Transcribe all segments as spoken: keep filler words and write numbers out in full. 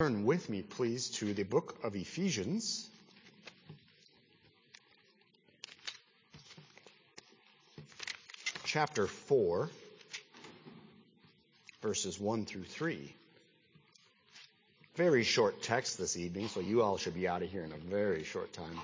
Turn with me, please, to the book of Ephesians. Chapter four, verses one through three. Very short text this evening, so you all should be out of here in a very short time.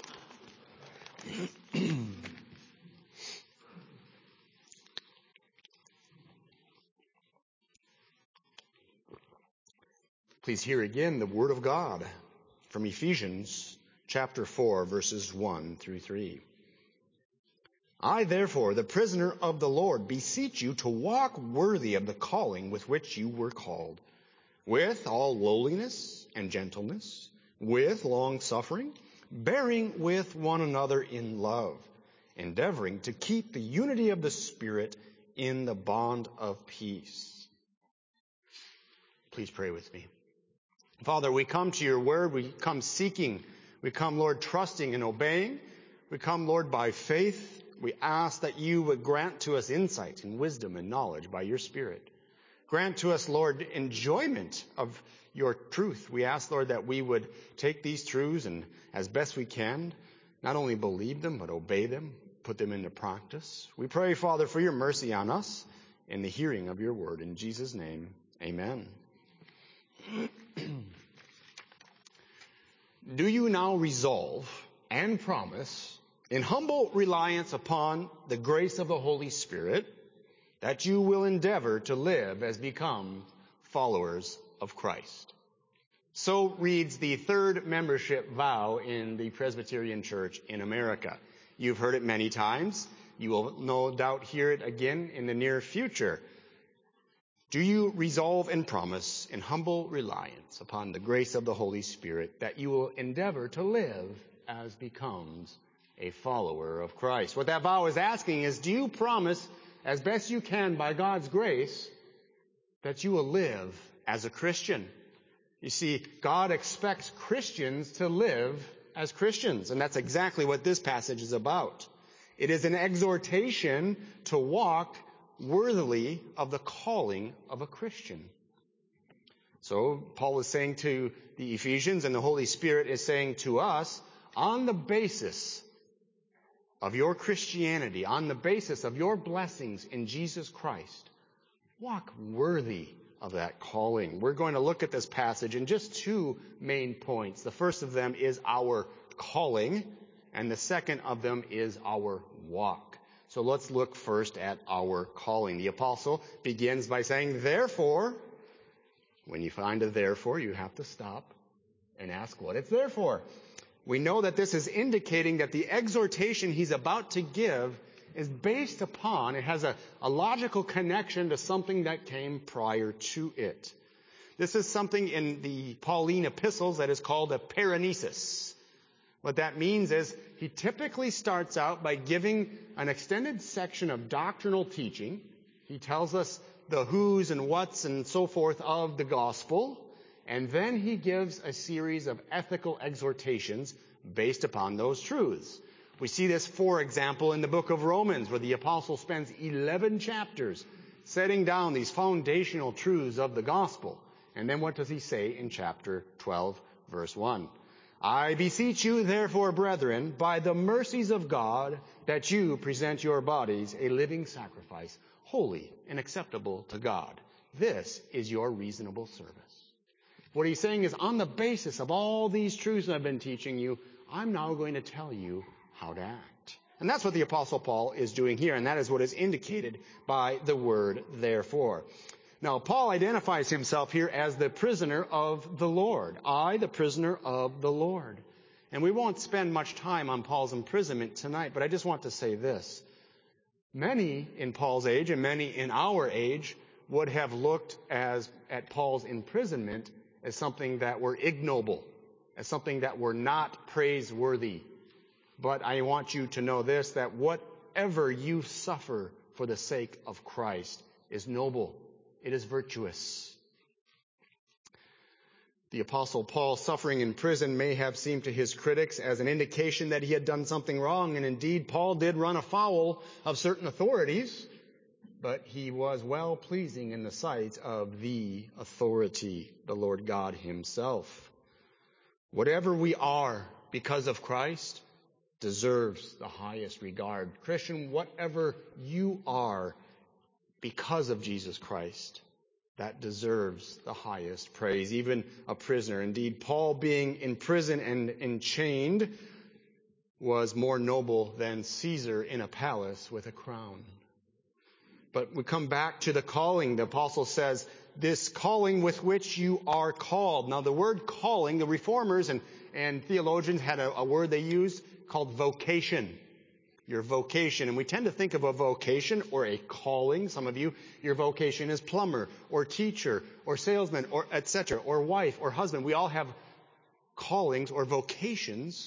Please hear again the word of God from Ephesians chapter four, verses one through three. I, therefore, the prisoner of the Lord, beseech you to walk worthy of the calling with which you were called, with all lowliness and gentleness, with long-suffering, bearing with one another in love, endeavoring to keep the unity of the Spirit in the bond of peace. Please pray with me. Father, we come to your word. We come seeking. We come, Lord, trusting and obeying. We come, Lord, by faith. We ask that you would grant to us insight and wisdom and knowledge by your Spirit. Grant to us, Lord, enjoyment of your truth. We ask, Lord, that we would take these truths and, as best we can, not only believe them, but obey them, put them into practice. We pray, Father, for your mercy on us in the hearing of your word. In Jesus' name, amen. Do you now resolve and promise, in humble reliance upon the grace of the Holy Spirit, that you will endeavor to live as become followers of Christ? So reads the third membership vow in the Presbyterian Church in America. You've heard it many times. You will no doubt hear it again in the near future. Do you resolve and promise in humble reliance upon the grace of the Holy Spirit that you will endeavor to live as becomes a follower of Christ? What that vow is asking is, do you promise, as best you can by God's grace, that you will live as a Christian? You see, God expects Christians to live as Christians, and that's exactly what this passage is about. It is an exhortation to walk worthily of the calling of a Christian. So Paul is saying to the Ephesians, and the Holy Spirit is saying to us, on the basis of your Christianity, on the basis of your blessings in Jesus Christ, walk worthy of that calling. We're going to look at this passage in just two main points. The first of them is our calling, and the second of them is our walk. So let's look first at our calling. The apostle begins by saying, therefore. When you find a therefore, you have to stop and ask what it's there for. We know that this is indicating that the exhortation he's about to give is based upon, it has a, a logical connection to something that came prior to it. This is something in the Pauline epistles that is called a paranesis. What that means is he typically starts out by giving an extended section of doctrinal teaching. He tells us the who's and what's and so forth of the gospel. And then he gives a series of ethical exhortations based upon those truths. We see this, for example, in the book of Romans, where the apostle spends eleven chapters setting down these foundational truths of the gospel. And then what does he say in chapter twelve, verse one? I beseech you, therefore, brethren, by the mercies of God, that you present your bodies a living sacrifice, holy and acceptable to God. This is your reasonable service. What he's saying is, on the basis of all these truths I've been teaching you, I'm now going to tell you how to act. And that's what the Apostle Paul is doing here, and that is what is indicated by the word therefore. Now, Paul identifies himself here as the prisoner of the Lord. I, the prisoner of the Lord. And we won't spend much time on Paul's imprisonment tonight, but I just want to say this. Many in Paul's age and many in our age would have looked as at Paul's imprisonment as something that were ignoble, as something that were not praiseworthy. But I want you to know this, that whatever you suffer for the sake of Christ is noble. It is virtuous. The Apostle Paul suffering in prison may have seemed to his critics as an indication that he had done something wrong, and indeed Paul did run afoul of certain authorities, but he was well pleasing in the sight of the authority, the Lord God himself. Whatever we are because of Christ deserves the highest regard. Christian, whatever you are because of Jesus Christ, that deserves the highest praise, even a prisoner. Indeed, Paul, being in prison and enchained, was more noble than Caesar in a palace with a crown. But we come back to the calling. The apostle says, this calling with which you are called. Now, the word calling, the reformers and, and theologians had a, a word they used called vocation. Your vocation. And we tend to think of a vocation or a calling. Some of you, your vocation is plumber or teacher or salesman or et cetera, or wife or husband. We all have callings or vocations.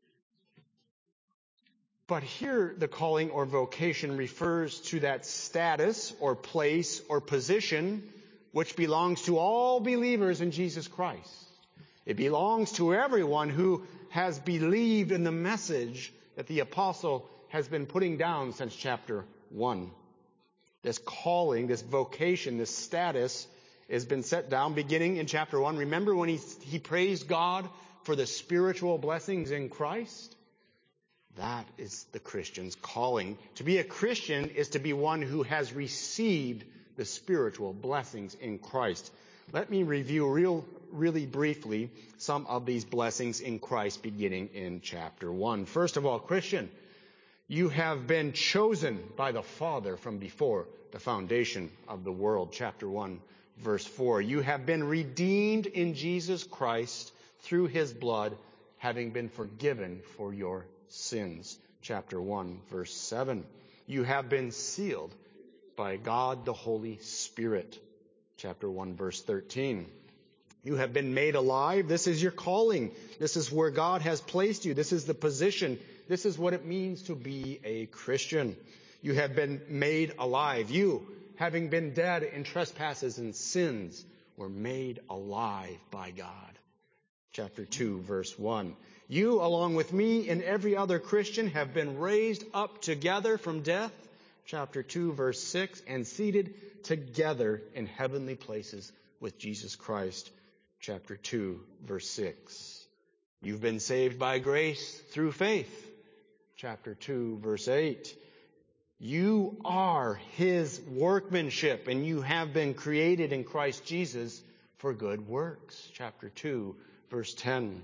But here, the calling or vocation refers to that status or place or position which belongs to all believers in Jesus Christ. It belongs to everyone who has believed in the message that the apostle has been putting down since chapter one. This calling, this vocation, this status has been set down beginning in chapter one. Remember when he, he praised God for the spiritual blessings in Christ? That is the Christian's calling. To be a Christian is to be one who has received the spiritual blessings in Christ. Let me review real, really briefly some of these blessings in Christ beginning in chapter one. First of all, Christian, you have been chosen by the Father from before the foundation of the world. Chapter one, verse four. You have been redeemed in Jesus Christ through his blood, having been forgiven for your sins. Chapter one, verse seven. You have been sealed by God the Holy Spirit. Chapter one, verse thirteen. You have been made alive. This is your calling. This is where God has placed you. This is the position. This is what it means to be a Christian. You have been made alive. You, having been dead in trespasses and sins, were made alive by God. Chapter two, verse one. You, along with me and every other Christian, have been raised up together from death. Chapter two, verse six. And seated together in heavenly places with Jesus Christ. Chapter two, verse six. You've been saved by grace through faith. Chapter two, verse eight. You are his workmanship, and you have been created in Christ Jesus for good works. Chapter two, verse ten.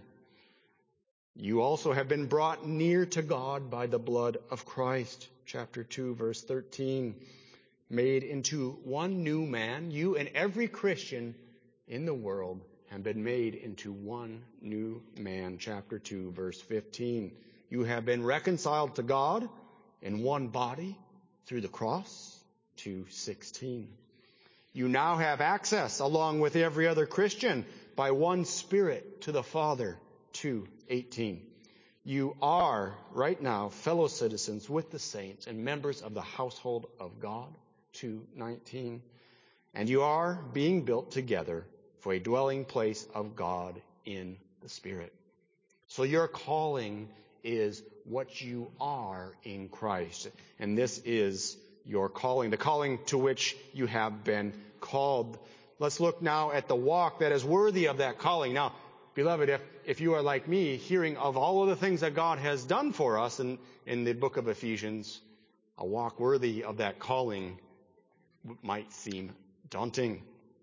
You also have been brought near to God by the blood of Christ. Chapter two, verse thirteen. Made into one new man. You and every Christian in the world have been made into one new man. Chapter two, verse fifteen. You have been reconciled to God in one body through the cross. two sixteen. You now have access, along with every other Christian, by one Spirit to the Father. two eighteen. You are, right now, fellow citizens with the saints and members of the household of God. two nineteen. And you are being built together for a dwelling place of God in the Spirit. So your calling is what you are in Christ. And this is your calling, the calling to which you have been called. Let's look now at the walk that is worthy of that calling. Now, beloved, if, if you are like me, hearing of all of the things that God has done for us in, in the book of Ephesians, a walk worthy of that calling might seem daunting.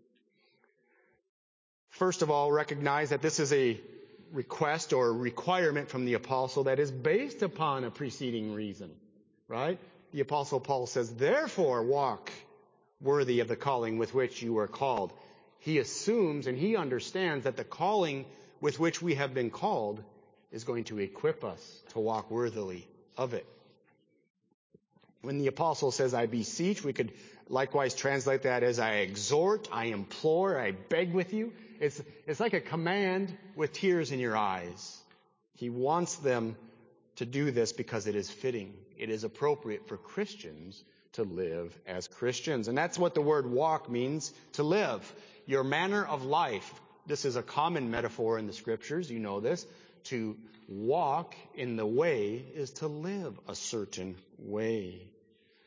First of all, recognize that this is a request or requirement from the apostle that is based upon a preceding reason, right? The apostle Paul says, therefore walk worthy of the calling with which you were called. He assumes and he understands that the calling with which we have been called is going to equip us to walk worthily of it. When the apostle says, I beseech, we could likewise translate that as I exhort, I implore, I beg with you. It's, it's like a command with tears in your eyes. He wants them to do this because it is fitting. It is appropriate for Christians to live as Christians. And that's what the word walk means, to live. Your manner of life. This is a common metaphor in the scriptures. You know this. To walk in the way is to live a certain way.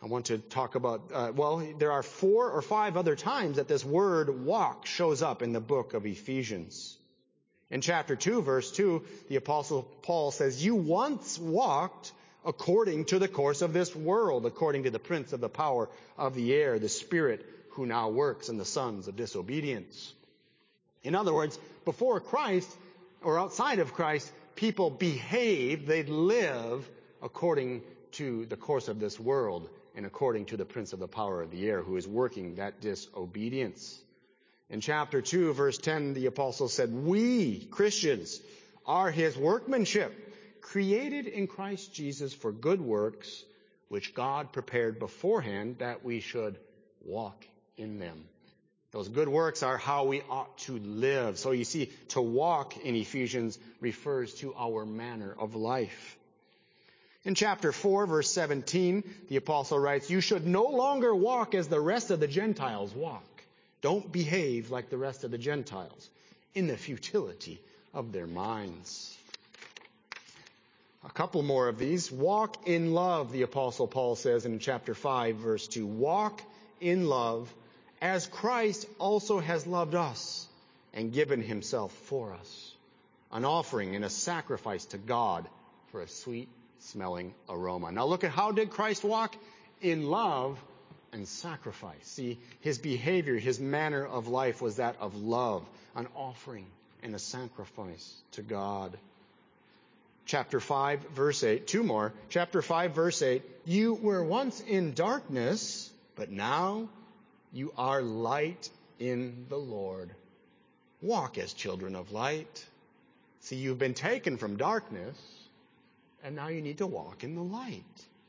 I want to talk about, uh, well, there are four or five other times that this word walk shows up in the book of Ephesians. In chapter two, verse two, the Apostle Paul says, you once walked according to the course of this world, according to the prince of the power of the air, the spirit who now works in the sons of disobedience. In other words, before Christ or outside of Christ, people behave, they live according to the course of this world and according to the prince of the power of the air who is working that disobedience. In chapter two, verse ten, the apostle said, we, Christians, are his workmanship, created in Christ Jesus for good works, which God prepared beforehand that we should walk in them. Those good works are how we ought to live. So you see, to walk in Ephesians refers to our manner of life. In chapter four, verse seventeen, the apostle writes, you should no longer walk as the rest of the Gentiles walk. Don't behave like the rest of the Gentiles in the futility of their minds. A couple more of these. Walk in love, the apostle Paul says in chapter five, verse two. Walk in love as Christ also has loved us and given himself for us, an offering and a sacrifice to God for a sweet smelling aroma. Now look at how did Christ walk? In love and sacrifice. See, his behavior, his manner of life was that of love, an offering and a sacrifice to God. Chapter five, verse eight, two more. Chapter five, verse eight, you were once in darkness, but now you are light in the Lord. Walk as children of light. See, you've been taken from darkness, and now you need to walk in the light.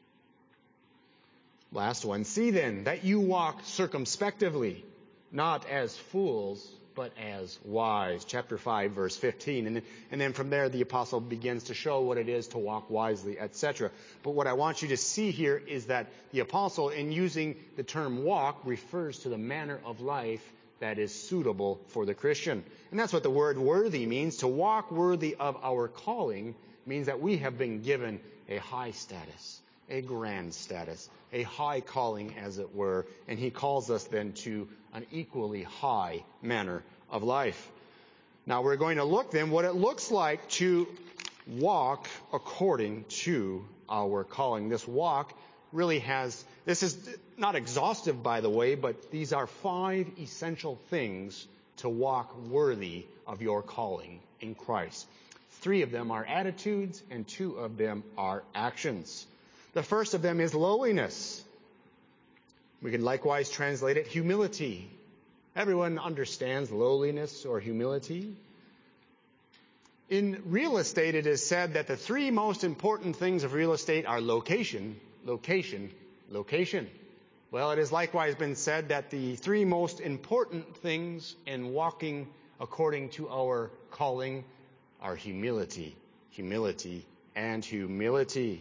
Last one. See then that you walk circumspectively, not as fools, but as wise. Chapter five, verse fifteen. And, and then from there, the apostle begins to show what it is to walk wisely, et cetera. But what I want you to see here is that the apostle, in using the term walk, refers to the manner of life that is suitable for the Christian. And that's what the word worthy means. To walk worthy of our calling means that we have been given a high status, a grand status, a high calling, as it were. And he calls us then to an equally high manner of life. Now we're going to look then what it looks like to walk according to our calling. This walk really has, this is not exhaustive, by the way, but these are five essential things to walk worthy of your calling in Christ. Three of them are attitudes and two of them are actions. The first of them is lowliness. We can likewise translate it humility. Everyone understands lowliness or humility. In real estate, it is said that the three most important things of real estate are location, location, location. Well, it has likewise been said that the three most important things in walking according to our calling are humility, humility, and humility.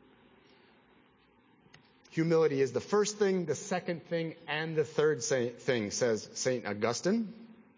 Humility is the first thing, the second thing, and the third thing, says Saint Augustine.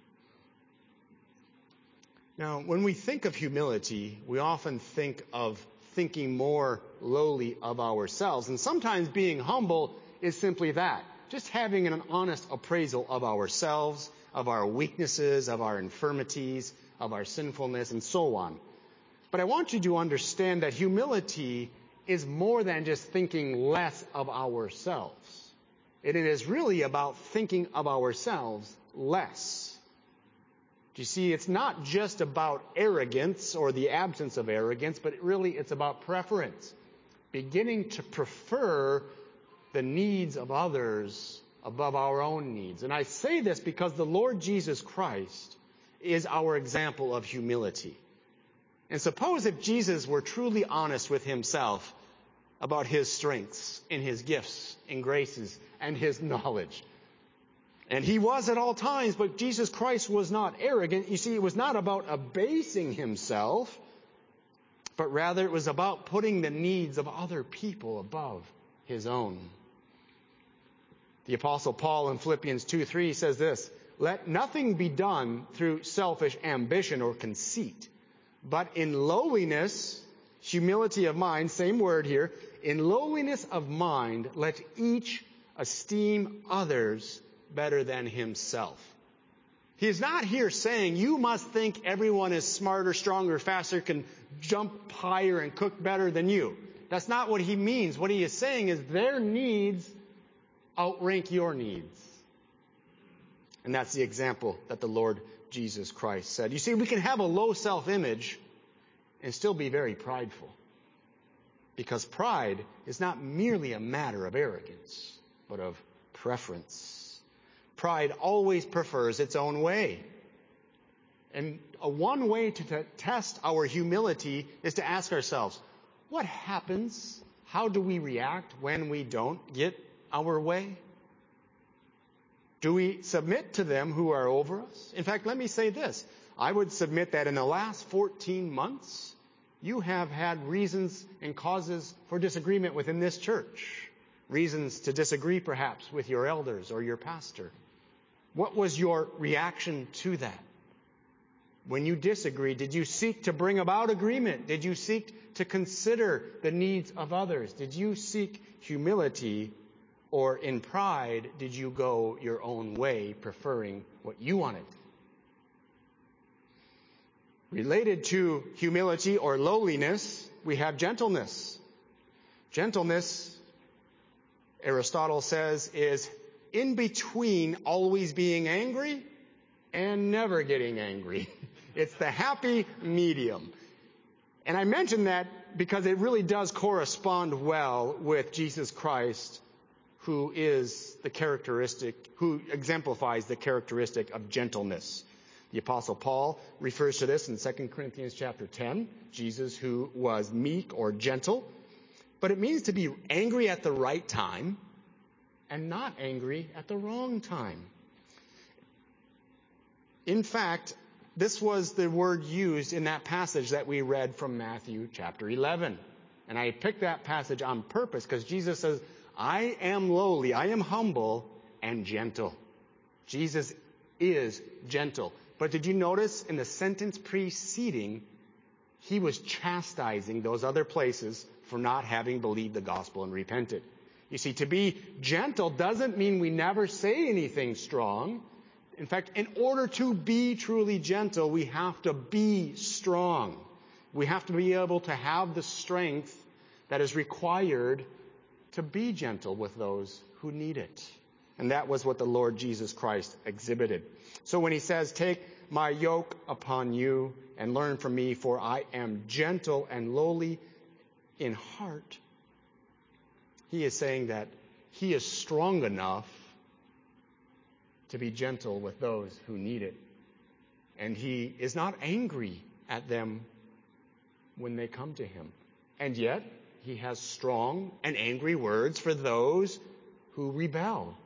Now, when we think of humility, we often think of thinking more lowly of ourselves. And sometimes being humble is simply that, just having an honest appraisal of ourselves, of our weaknesses, of our infirmities, of our sinfulness, and so on. But I want you to understand that humility is more than just thinking less of ourselves. It is really about thinking of ourselves less. Do you see, it's not just about arrogance or the absence of arrogance, but really it's about preference. Beginning to prefer the needs of others above our own needs. And I say this because the Lord Jesus Christ is our example of humility. And suppose if Jesus were truly honest with himself about his strengths and his gifts and graces and his knowledge. And he was at all times, but Jesus Christ was not arrogant. You see, it was not about abasing himself, but rather it was about putting the needs of other people above his own. The Apostle Paul in Philippians two three says this, "Let nothing be done through selfish ambition or conceit, but in lowliness, humility of mind," same word here, in lowliness of mind, let each esteem others better than himself. He is not here saying you must think everyone is smarter, stronger, faster, can jump higher and cook better than you. That's not what he means. What he is saying is their needs outrank your needs. And that's the example that the Lord Jesus Christ said. You see, we can have a low self-image and still be very prideful. Because pride is not merely a matter of arrogance, but of preference. Pride always prefers its own way. And a one way to t- test our humility is to ask ourselves, what happens? How do we react when we don't get our way? Do we submit to them who are over us? In fact, let me say this. I would submit that in the last fourteen months, you have had reasons and causes for disagreement within this church. Reasons to disagree perhaps with your elders or your pastor. What was your reaction to that? When you disagreed, did you seek to bring about agreement? Did you seek to consider the needs of others? Did you seek humility? Or in pride, did you go your own way, preferring what you wanted? Related to humility or lowliness, we have gentleness. Gentleness, Aristotle says, is in between always being angry and never getting angry. It's the happy medium. And I mention that because it really does correspond well with Jesus Christ, who is the characteristic, who exemplifies the characteristic of gentleness. The Apostle Paul refers to this in Second Corinthians chapter ten, Jesus who was meek or gentle. But it means to be angry at the right time and not angry at the wrong time. In fact, this was the word used in that passage that we read from Matthew chapter eleven. And I picked that passage on purpose because Jesus says, I am lowly, I am humble and gentle. Jesus is gentle. But did you notice in the sentence preceding, he was chastising those other places for not having believed the gospel and repented. You see, to be gentle doesn't mean we never say anything strong. In fact, in order to be truly gentle, we have to be strong. We have to be able to have the strength that is required to be gentle with those who need it. And that was what the Lord Jesus Christ exhibited. So when he says, take my yoke upon you and learn from me, for I am gentle and lowly in heart, he is saying that he is strong enough to be gentle with those who need it. And he is not angry at them when they come to him. And yet, he has strong and angry words for those who rebel.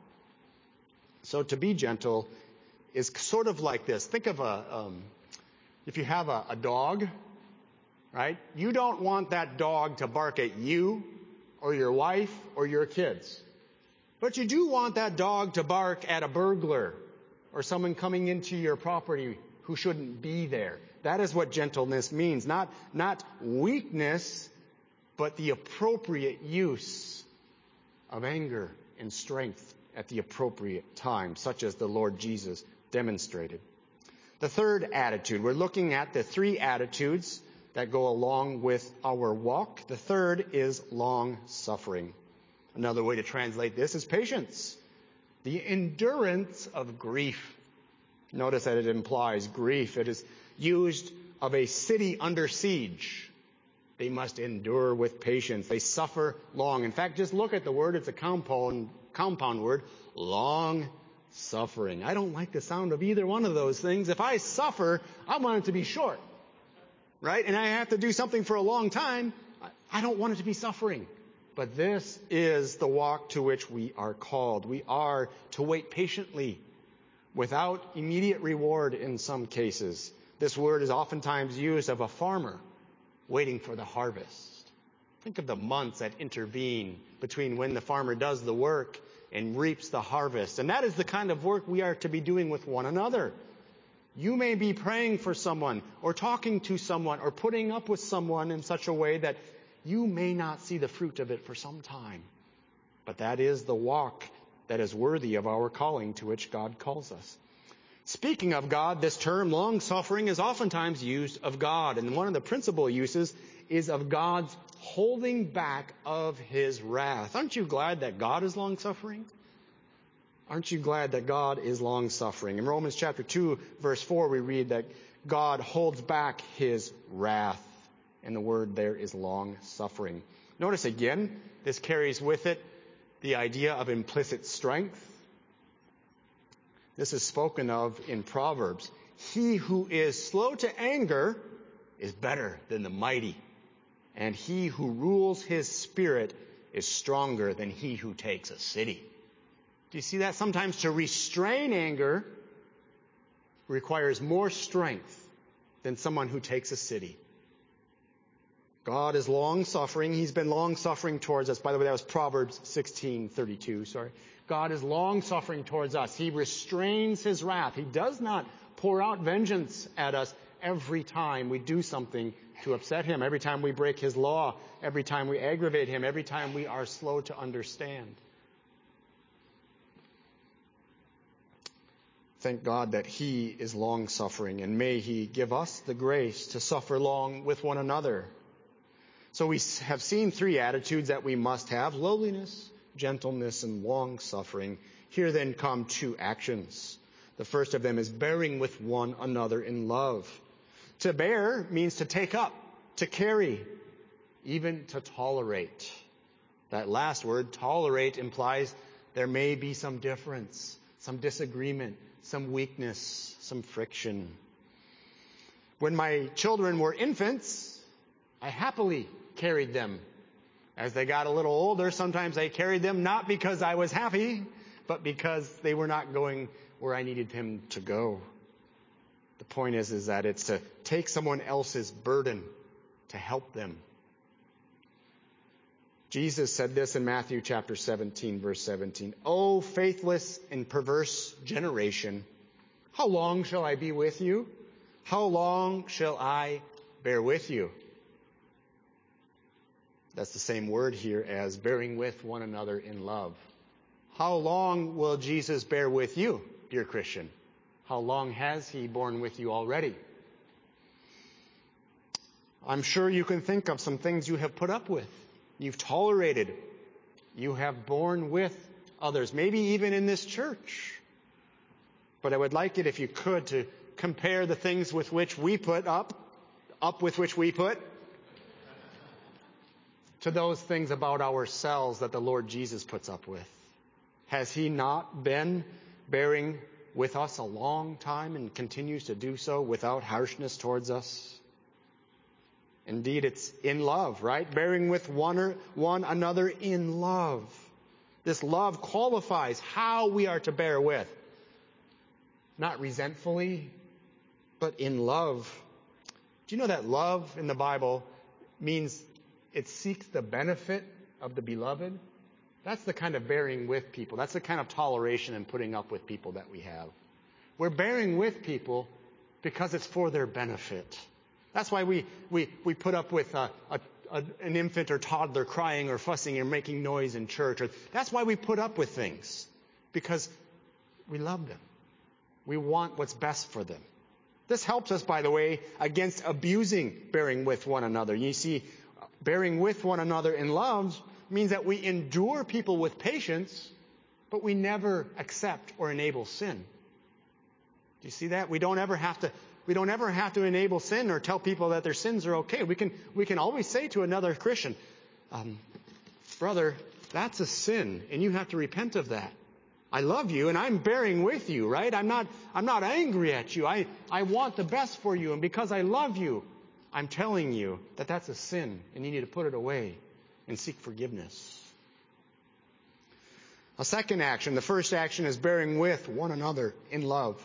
So to be gentle is sort of like this. Think of a, um, if you have a, a dog, right? You don't want that dog to bark at you or your wife or your kids. But you do want that dog to bark at a burglar or someone coming into your property who shouldn't be there. That is what gentleness means. Not, not weakness, but the appropriate use of anger and strength at the appropriate time, such as the Lord Jesus demonstrated. The third attitude, we're looking at the three attitudes that go along with our walk. The third is long-suffering. Another way to translate this is patience. The endurance of grief. Notice that it implies grief. It is used of a city under siege. They must endure with patience. They suffer long. In fact, just look at the word. It's a compound, compound word. Long suffering. I don't like the sound of either one of those things. If I suffer, I want it to be short. Right? And I have to do something for a long time. I don't want it to be suffering. But this is the walk to which we are called. We are to wait patiently without immediate reward in some cases. This word is oftentimes used of a farmer waiting for the harvest. Think of the months that intervene between when the farmer does the work and reaps the harvest. And that is the kind of work we are to be doing with one another. You may be praying for someone or talking to someone or putting up with someone in such a way that you may not see the fruit of it for some time. But that is the walk that is worthy of our calling to which God calls us. Speaking of God, this term long-suffering is oftentimes used of God. And one of the principal uses is of God's holding back of his wrath. Aren't you glad that God is long-suffering? Aren't you glad that God is long-suffering? In Romans chapter two, verse four, we read that God holds back his wrath. And the word there is long-suffering. Notice again, this carries with it the idea of implicit strength. This is spoken of in Proverbs. He who is slow to anger is better than the mighty, and he who rules his spirit is stronger than he who takes a city. Do you see that? Sometimes to restrain anger requires more strength than someone who takes a city. God is long-suffering. He's been long-suffering towards us. By the way, that was Proverbs sixteen thirty-two, sorry. God is long-suffering towards us. He restrains his wrath. He does not pour out vengeance at us every time we do something to upset him, every time we break his law, every time we aggravate him, every time we are slow to understand. Thank God that he is long-suffering, and may he give us the grace to suffer long with one another. So we have seen three attitudes that we must have: lowliness, gentleness, and long-suffering. Here then come two actions. The first of them is bearing with one another in love. To bear means to take up, to carry, even to tolerate. That last word, tolerate, implies there may be some difference, some disagreement, some weakness, some friction. When my children were infants, I happily carried them. As they got a little older, sometimes I carried them not because I was happy, but because they were not going where I needed them to go. The point is, is that it's to take someone else's burden to help them. Jesus said this in Matthew chapter seventeen, verse seventeen. "O faithless and perverse generation, how long shall I be with you? How long shall I bear with you?" That's the same word here as bearing with one another in love. How long will Jesus bear with you, dear Christian? How long has he borne with you already? I'm sure you can think of some things you have put up with. You've tolerated. You have borne with others, maybe even in this church. But I would like it, if you could, to compare the things with which we put up, up with which we put, to those things about ourselves that the Lord Jesus puts up with. Has he not been bearing with us a long time and continues to do so without harshness towards us? Indeed, it's in love, right? Bearing with one, or, one another in love. This love qualifies how we are to bear with. Not resentfully, but in love. Do you know that love in the Bible means it seeks the benefit of the beloved? That's the kind of bearing with people. That's the kind of toleration and putting up with people that we have. We're bearing with people because it's for their benefit. That's why we, we, we put up with a, a, a, an infant or toddler crying or fussing or making noise in church. Or, that's why we put up with things, because we love them. We want what's best for them. This helps us, by the way, against abusing bearing with one another. You see, bearing with one another in love means that we endure people with patience, but we never accept or enable sin. Do you see that? We don't ever have to, we don't ever have to enable sin or tell people that their sins are okay. We can, we can always say to another Christian, um, brother, that's a sin, and you have to repent of that. I love you, and I'm bearing with you, right? I'm not, I'm not angry at you. I, I want the best for you, and because I love you, I'm telling you that that's a sin, and you need to put it away and seek forgiveness. A second action, the first action is bearing with one another in love.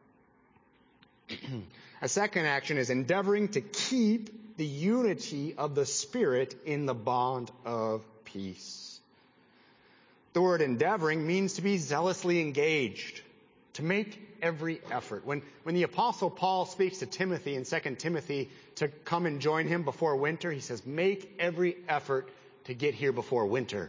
A second action is endeavoring to keep the unity of the Spirit in the bond of peace. The word endeavoring means to be zealously engaged, to make every effort. When, when the Apostle Paul speaks to Timothy in Second Timothy to come and join him before winter, he says, make every effort to get here before winter.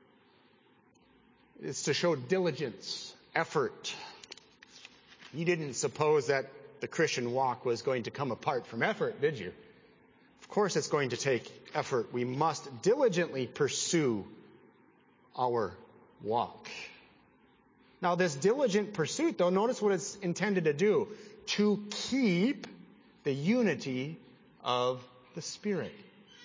It's to show diligence, effort. You didn't suppose that the Christian walk was going to come apart from effort, did you? Of course it's going to take effort. We must diligently pursue our walk. Now this diligent pursuit, though, notice what it's intended to do. To keep the unity of the Spirit.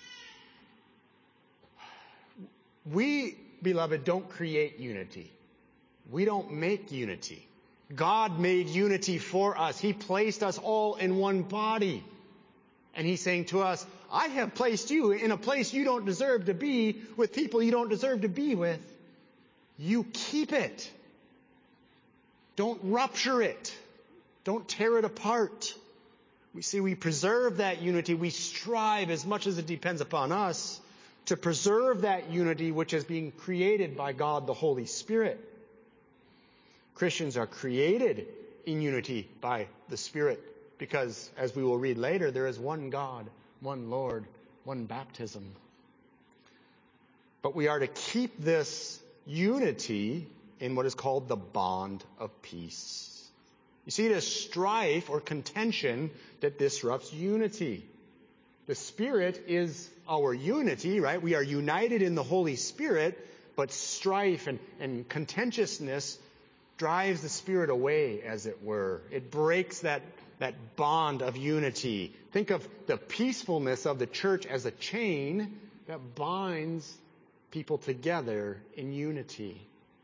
We, beloved, don't create unity. We don't make unity. God made unity for us. He placed us all in one body. And He's saying to us, I have placed you in a place you don't deserve to be, with people you don't deserve to be with. You keep it. Don't rupture it. Don't tear it apart. We see we preserve that unity. We strive as much as it depends upon us to preserve that unity which is being created by God the Holy Spirit. Christians are created in unity by the Spirit because, as we will read later, there is one God, one Lord, one baptism. But we are to keep this unity in what is called the bond of peace. You see, it is strife or contention that disrupts unity. The Spirit is our unity, right? We are united in the Holy Spirit, but strife and, and contentiousness drives the Spirit away, as it were. It breaks that, that bond of unity. Think of the peacefulness of the church as a chain that binds people together in unity.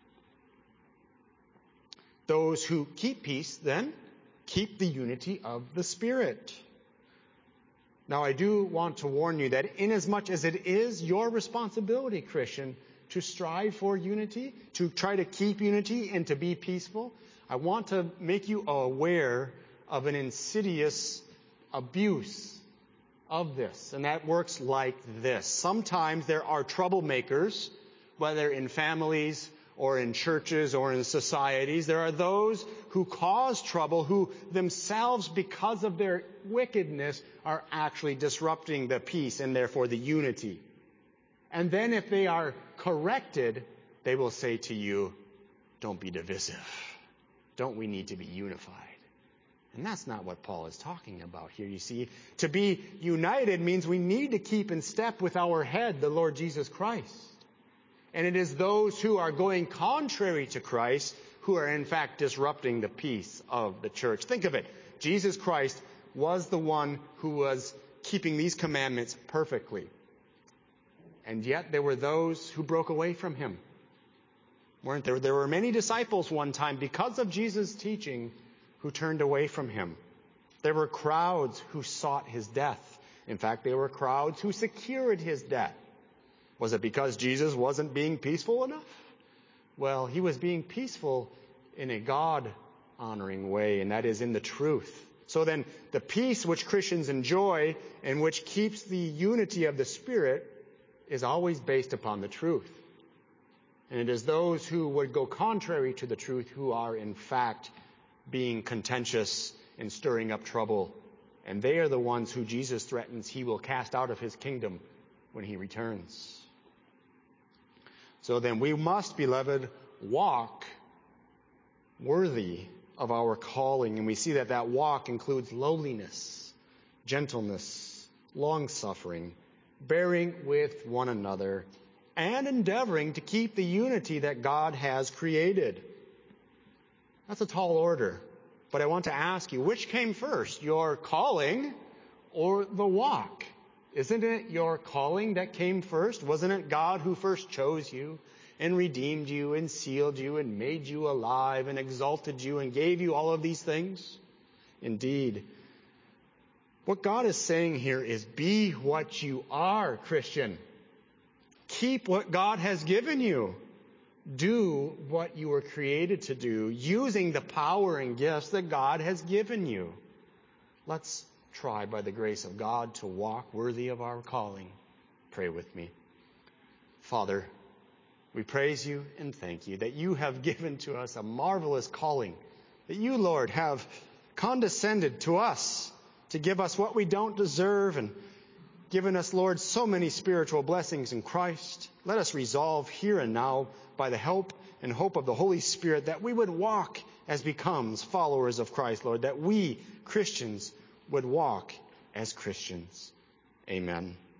Those who keep peace, then, keep the unity of the Spirit. Now, I do want to warn you that inasmuch as it is your responsibility, Christian, to strive for unity, to try to keep unity and to be peaceful, I want to make you aware of an insidious abuse of this. And that works like this. Sometimes there are troublemakers, whether in families or in churches or in societies. There are those who cause trouble, who themselves, because of their wickedness, are actually disrupting the peace and therefore the unity. And then if they are corrected, they will say to you, don't be divisive. Don't we need to be unified? And that's not what Paul is talking about here, you see. To be united means we need to keep in step with our head, the Lord Jesus Christ. And it is those who are going contrary to Christ who are in fact disrupting the peace of the church. Think of it. Jesus Christ was the one who was keeping these commandments perfectly. And yet there were those who broke away from him. Weren't there? There were many disciples one time, because of Jesus' teaching, who turned away from him. There were crowds who sought his death. In fact, there were crowds who secured his death. Was it because Jesus wasn't being peaceful enough? Well, he was being peaceful in a God-honoring way, and that is in the truth. So then, the peace which Christians enjoy and which keeps the unity of the Spirit is always based upon the truth. And it is those who would go contrary to the truth who are, in fact, being contentious and stirring up trouble. And they are the ones who Jesus threatens he will cast out of his kingdom when he returns. So then we must, beloved, walk worthy of our calling. And we see that that walk includes lowliness, gentleness, long-suffering, bearing with one another, and endeavoring to keep the unity that God has created. That's a tall order. But I want to ask you, which came first, your calling or the walk? Isn't it your calling that came first? Wasn't it God who first chose you and redeemed you and sealed you and made you alive and exalted you and gave you all of these things? Indeed. What God is saying here is be what you are, Christian. Keep what God has given you. Do what you were created to do, using the power and gifts that God has given you. Let's try, by the grace of God, to walk worthy of our calling. Pray with me. Father, we praise you and thank you that you have given to us a marvelous calling that you, Lord, have condescended to us to give us what we don't deserve and given us, Lord, so many spiritual blessings in Christ. Let us resolve here and now, by the help and hope of the Holy Spirit, that we would walk as becomes followers of Christ, Lord, that we, Christians, would walk as Christians. Amen.